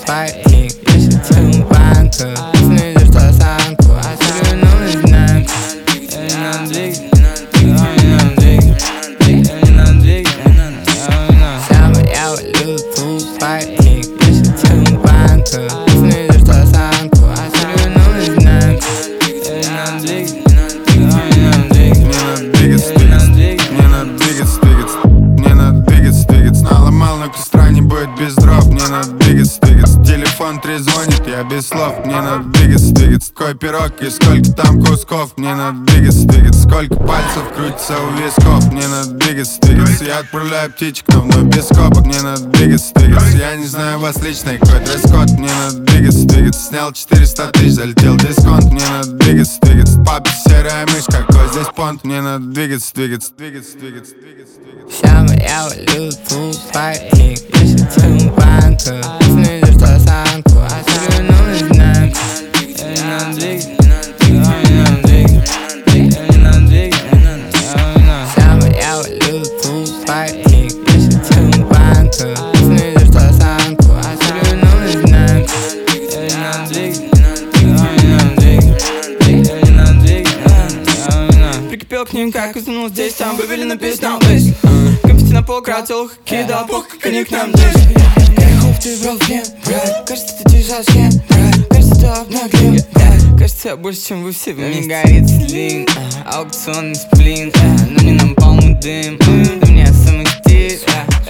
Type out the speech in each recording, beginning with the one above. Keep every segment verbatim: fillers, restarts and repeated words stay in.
спальник, если ты банка. Если идешь по санку, а себе ну не знаю. Я не надо двигать, я не надо двигать, я не надо двигать, я не надо. Сама я валю тут спальник, если ты банка. Если идешь по санку, а себе ну не знаю. Я не надо двигать, я не надо двигать. Мне надо двигаться, двигаться, мне надо двигаться, двигаться. Мне надо двигаться, двигаться. Наломал на костра, не будет без дров. Мне надо двигаться, двигаться. Телефон трезвонит, я без слов. Мне надо двигаться, двигаться. Какой пирог и сколько там кусков. Мне надо двигаться, двигаться. Сколько пальцев крутится у висков. Мне надо двигаться, двигаться. Я отправляю птичек, но вновь без скобок. Мне надо двигаться, двигаться. Я не знаю у вас личный какой дресс-код. Мне надо двигаться, двигаться. Снял четыреста тысяч, залетел дисконт. Мне надо двигаться, двигаться. Папа серая мышь, какой здесь понт. Мне надо двигаться, двигаться, двигаться, двигаться, двигаться, двигаться. Сама я валю тут спальник, если ты банка. Если идешь по санку, а себе ну не знаю. Я не надо двигать, я не надо двигать, я не надо двигать, я не надо. Сама я валю тут спальник, если ты банка. Если идешь по санку, а себе ну не знаю. Я не надо двигать, я не надо двигать, я не надо двигать, я не надо. Прикипел к ним, как уснул здесь, там вывели на песню. Конфетти на пол кратил, кидал пух, как они к нам дышат. Горохов ты брал фен, брат. Кажется, ты держал схем, брат. Кажется, ты обнаглел, брат. Кажется, я больше, чем вы все. Не горит слин, аукционный сплин. На мне нам полный дым, да мне самый стиль.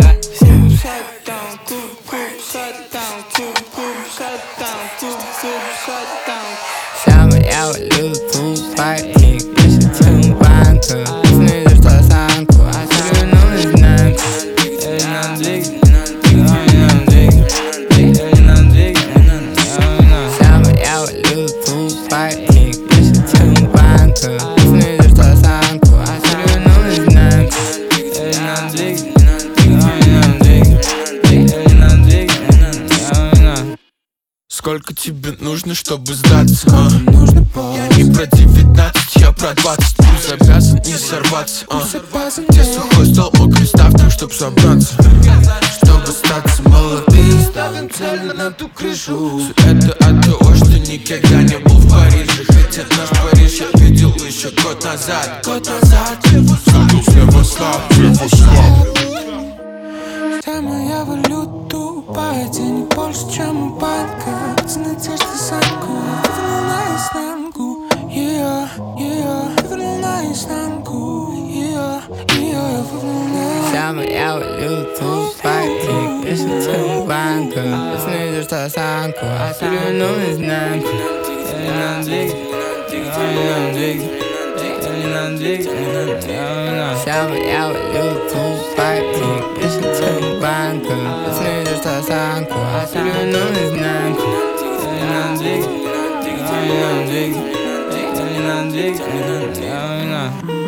Shutdown, куб, куб, shutdown, куб, куб, shutdown, куб, куб, shutdown. Сама я валю тут спальник, если ты банка. Если идешь по санку, а себе ну не знаю. Я не надо двигать, я не надо двигать, я не надо двигать, я не надо. Сама я валю тут спальник, если ты банка. Если идешь по санку, а себе ну не знаю. Я не надо двигать, я не надо двигать, я не надо двигать, я не надо. Сколько тебе нужно, чтобы сдаться, а? Я не про девятнадцать, я про двадцать. Пульс обязан не сорваться, а? Где сухой стол, мокрый став там, чтоб собраться. Чтобы остаться молодым, ставим цели на ту крышу. Все это от того, что никогда не был в Париже. Хотя наш Париж я видел еще год назад. Год назад Задул слева слаб, слева слаб. Сама я валю тупая, не больше, чем у банка. Надежда санку, вернул на изнанку. Yeah, yeah, вернул на изнанку. Yeah, yeah, вернул на. Сама я валю тут спальник, если ты банка. Если идешь по санку, а себе ну не знаю. Я не надо двигать, я не надо двигать, я не надо двигать, я не надо. Сама я валю тут спальник, если ты банка. Если идешь по санку, а себе ну не знаю. Я не надо двигать, я не надо двигать, я не надо двигать, я не надо.